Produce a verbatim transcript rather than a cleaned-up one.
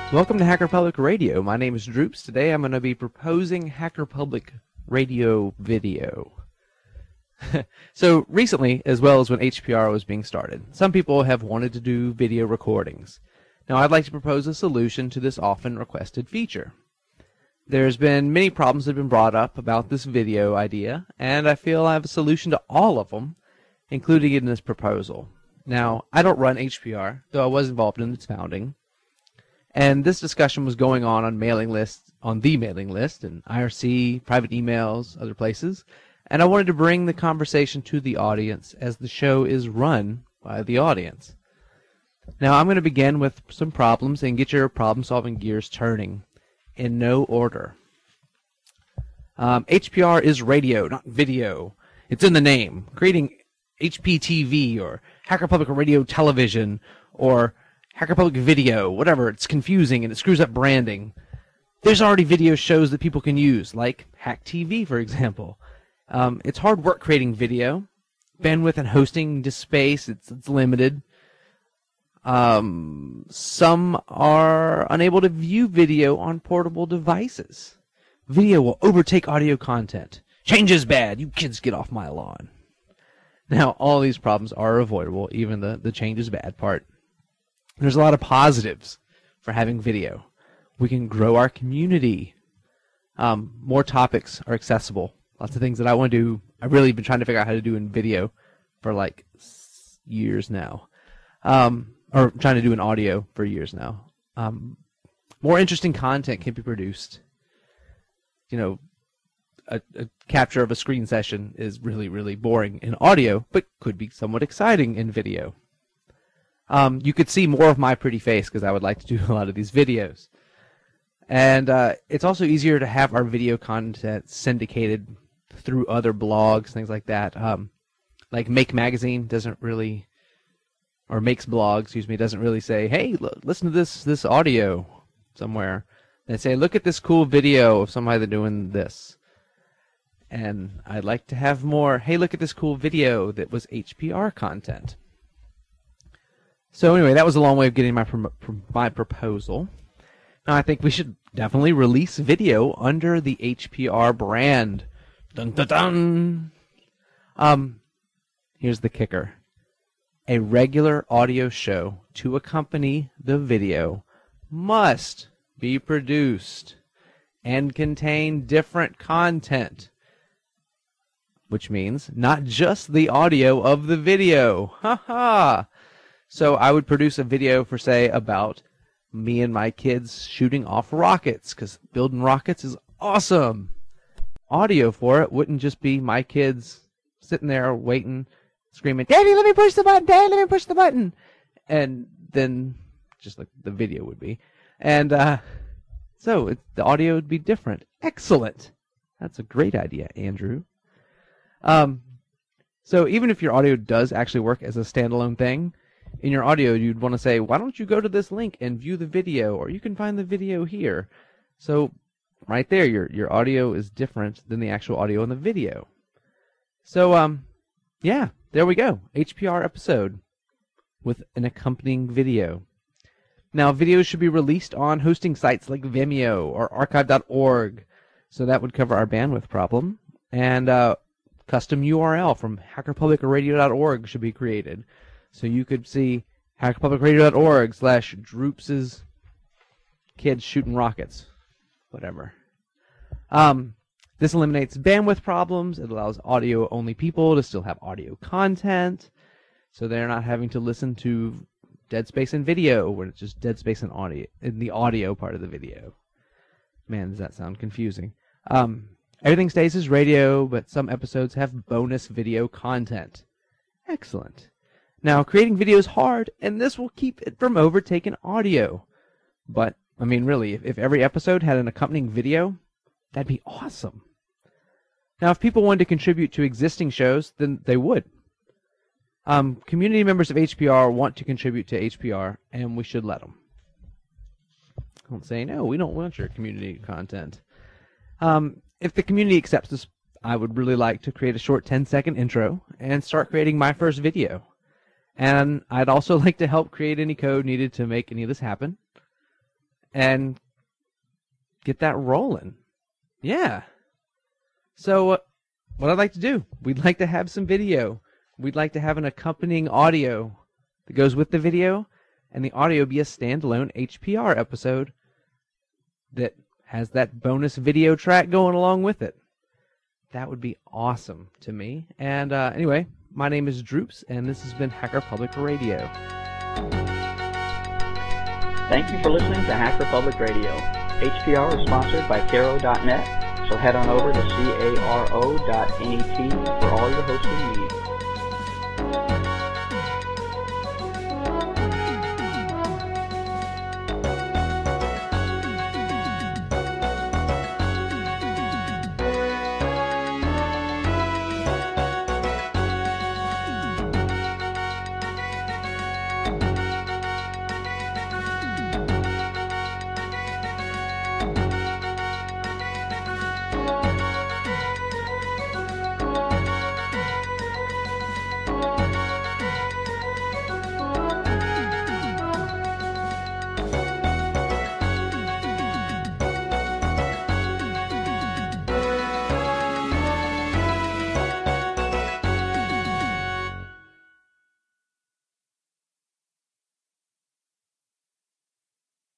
Welcome to Hacker Public Radio. My name is Droops. Today I'm going to be proposing Hacker Public Radio video. So recently, as well as when H P R was being started, some people have wanted to do video recordings. Now I'd like to propose a solution to this often requested feature. There's been many problems that have been brought up about this video idea, and I feel I have a solution to all of them, including in this proposal. Now, I don't run H P R, though I was involved in its founding. And this discussion was going on on mailing lists, on the mailing list, and I R C, private emails, other places. And I wanted to bring the conversation to the audience as the show is run by the audience. Now I'm going to begin with some problems and get your problem-solving gears turning in no order. Um, H P R is radio, not video. It's in the name. Creating H P T V or Hacker Public Radio Television or Hacker Public Video, whatever, it's confusing and it screws up branding. There's already video shows that people can use, like Hack T V, for example. Um, it's hard work creating video. Bandwidth and hosting disk space, it's, it's limited. Um, some are unable to view video on portable devices. Video will overtake audio content. Change is bad. You kids get off my lawn. Now, all these problems are avoidable, even the, the change is bad part. There's a lot of positives for having video. We can grow our community. Um, more topics are accessible. Lots of things that I want to do. I've really been trying to figure out how to do in video for like years now. Um, or trying to do in audio for years now. Um, more interesting content can be produced. You know, a, a capture of a screen session is really, really boring in audio, but could be somewhat exciting in video. Um, you could see more of my pretty face because I would like to do a lot of these videos. And uh, it's also easier to have our video content syndicated through other blogs, things like that. Um, like Make Magazine doesn't really, or Makes Blog, excuse me, doesn't really say, hey, look, listen to this this audio somewhere. They say, look at this cool video of somebody doing this. And I'd like to have more, hey, look at this cool video that was H P R content. So anyway, that was a long way of getting my my proposal. Now I think we should definitely release video under the H P R brand. Dun dun dun. Um, here's the kicker: a regular audio show to accompany the video must be produced and contain different content, which means not just the audio of the video. Ha ha. So I would produce a video for, say, about me and my kids shooting off rockets, because building rockets is awesome. Audio for it wouldn't just be my kids sitting there waiting, screaming, Daddy, let me push the button, Daddy, let me push the button. And then just like the video would be. And uh, so it, the audio would be different. Excellent. That's a great idea, Andrew. Um, so even if your audio does actually work as a standalone thing, in your audio, you'd want to say, why don't you go to this link and view the video, or you can find the video here. So right there, your your audio is different than the actual audio in the video. So, um, yeah, there we go. H P R episode with an accompanying video. Now, videos should be released on hosting sites like Vimeo or archive dot org. So that would cover our bandwidth problem. And uh, custom U R L from hacker public radio dot org should be created. So you could see hacker public radio dot org slash Droops's kids shooting rockets. Whatever. Um, this eliminates bandwidth problems. It allows audio-only people to still have audio content. So they're not having to listen to dead space in video when it's just dead space in audio, in the audio part of the video. Man, does that sound confusing. Um, everything stays as radio, but some episodes have bonus video content. Excellent. Now, creating video is hard, and this will keep it from overtaking audio. But, I mean, really, if, if every episode had an accompanying video, that'd be awesome. Now, if people wanted to contribute to existing shows, then they would. Um, community members of H P R want to contribute to H P R, and we should let them. Don't say, no, we don't want your community content. Um, if the community accepts this, I would really like to create a short ten-second intro and start creating my first video. And I'd also like to help create any code needed to make any of this happen. and get that rolling. Yeah. So uh, what I'd like to do, we'd like to have some video. We'd like to have an accompanying audio that goes with the video, and the audio be a standalone H P R episode that has that bonus video track going along with it. That would be awesome to me. And uh, anyway, my name is Droops, and this has been Hacker Public Radio. Thank you for listening to Hacker Public Radio. H P R is sponsored by Caro dot net, so head on over to caro dot net for all your hosting needs.